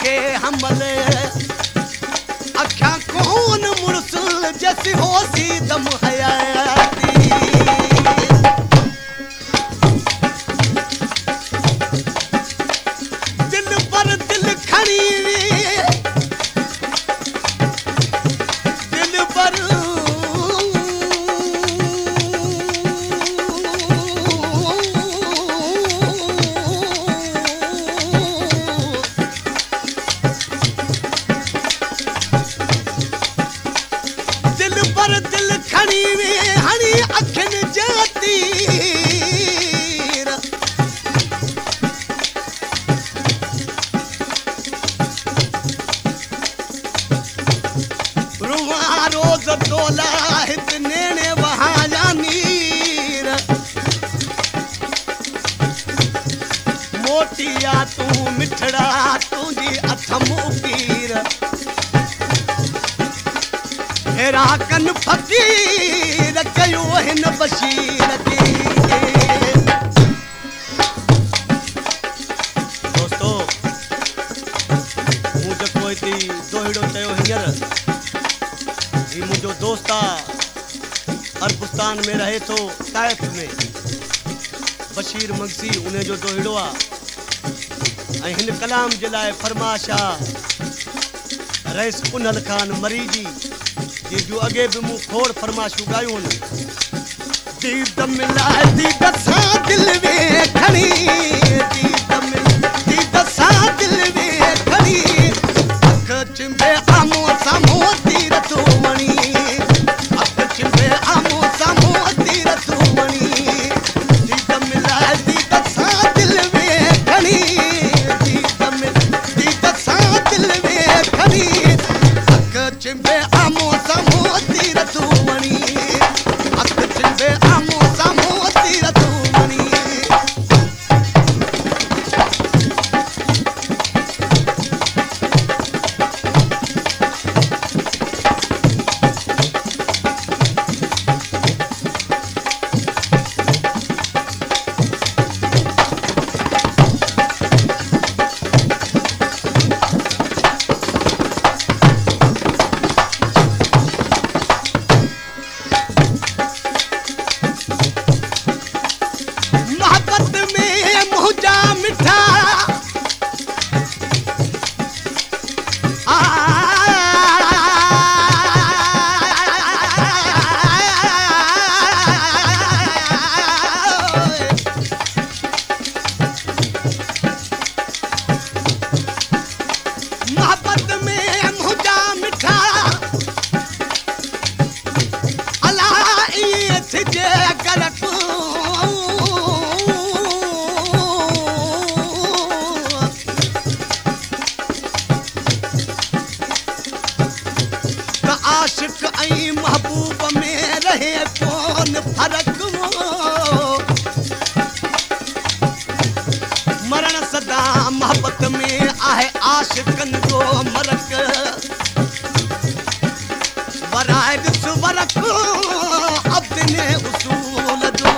के हमल अखियां कौन मुरसल जैसी होसी दम हयाती दिल पर दिल खड़ी दिल पर दिल खड़ी में हनी अखन जाती रुआ रोज तोला इतने ने वहां जानीर मोटिया तू मिठड़ा तुझी अथमू पीर हेरा कन फकीर कयो हिन बशीर के दोस्तों मुझे कोई थी दोहिड़ो चयो हींअर ही मुझो दोस्ता अरबुस्तान में रहे तो ताइफ में बशीर मगसी उन्हें जो दोहिड़ो आ हिन कलाम जे लाइ फरमाशा रईस कुनल खान मरीजी जो अगे भी मुंह खोड़ फरमाशू गायूं दीद मिला दीद सा दिल में खड़ी दीद सा दिल में खड़ी अख चिंबे आमो सामो तीर तू मणी अख चिंबे आमो सामो तीर तू मणी दीद मिला दीद सा दिल में खड़ी दीद सा दिल में खड़ी अख चिंबे आमो सामो तीर तू मणी अख चिंबे आमो सामो तीर तू मणी आशिक ऐं महबूब में रहे कौन फर्क मरण सदा मोहब्बत में आहे आशिकन जो मरक वराए ॾिस वरक अब्द ने उसूल जो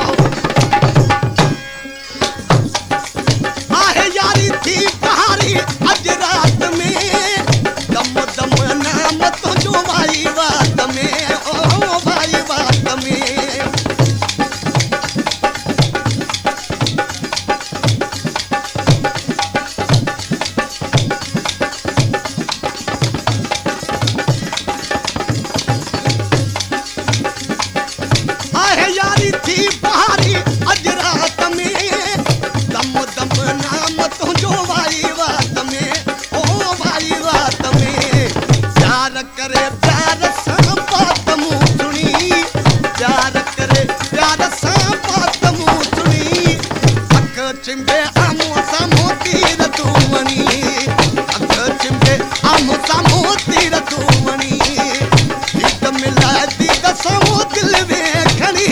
आहे यारी थी बहारी अज रात में दम दम नाम तुझो भाई बात में ओ भाई बात में आहे यारी थी बहारी अज रात में दम दम नाम तुझो भाई बात में ओ भाई बात में प्यार करे प्यार सां बात मूं सुनी प्यार करे प्यार सां बात मूं सुनी अख चिंबे आमो सामो तीर तू मणी अख चिंबे आमो सामो तीर तू मणी दीद मिला दीद सामो दिल में खड़ी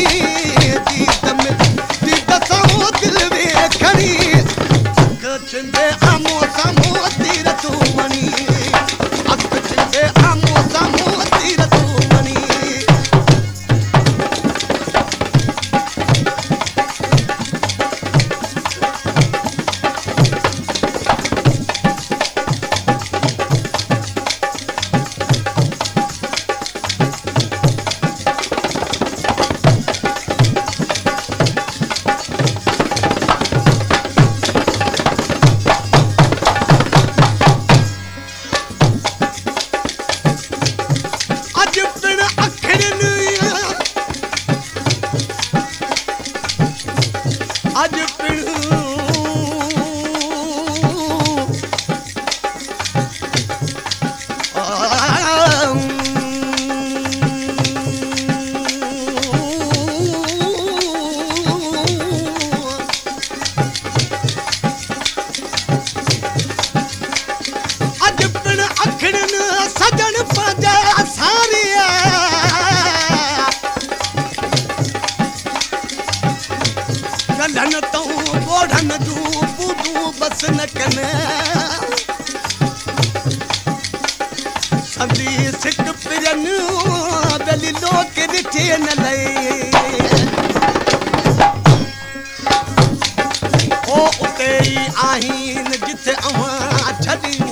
दीद सामो दिल में खड़ी अख चिंबे आमो सामो तीर तू मणी अख चिंबे आमो सामो तीर तू मणी उते ई आहिनि जिथे अवां छॾियूं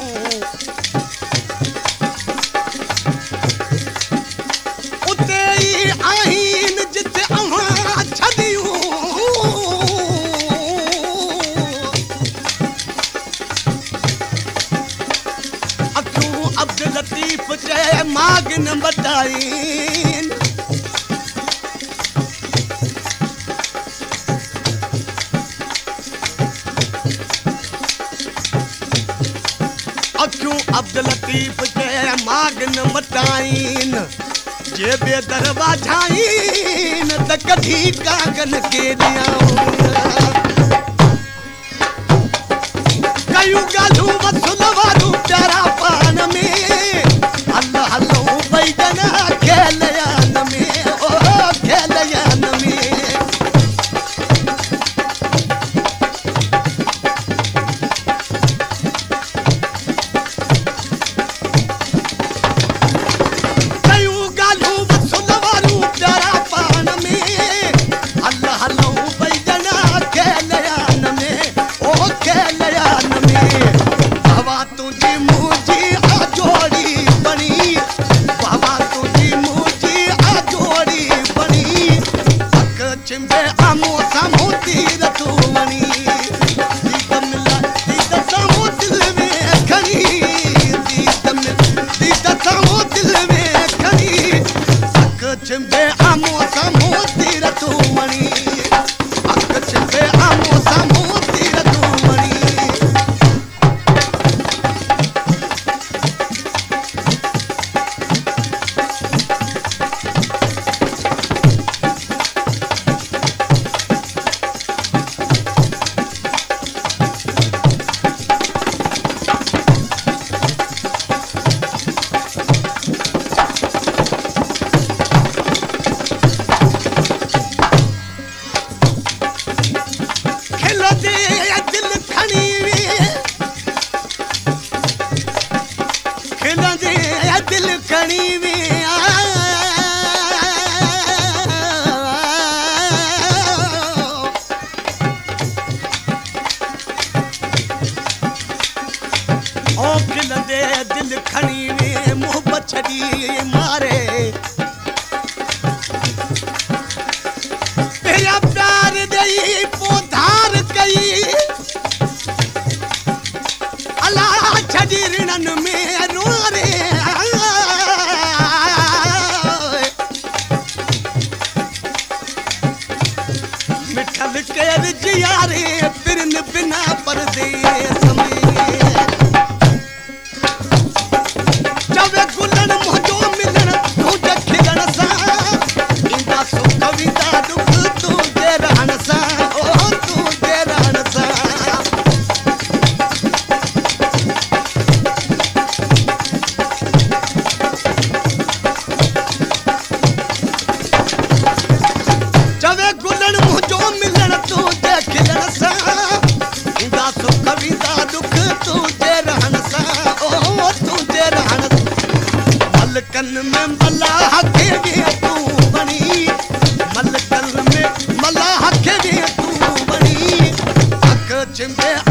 उते ई आहिनि जिथे अवां छॾियूं अखियूं अब्दुल लतीफ़ चए माग न बटाइन अखियूं अब्दुल लतीफ़ चए माग न मटाइन जे बेदरवा झाइन त कढी कागन के ॾियाऊं कयूं ॻाल्हियूं वसुल वारूं प्यारा पान में हल हलूं ॿई ॼणा खेलयान में ओ खेलयान में दिल खणी वे मोहब्बत छड़ी मारे तेरा प्यार दई पोधार कई अल्लाह छड़ी ऋणन में रोरे मिठल के जियारे फिरन बिना परदेस में मलकन में मलाह के तू बनी मलकन में मलाह के तू बनी अख चिंबे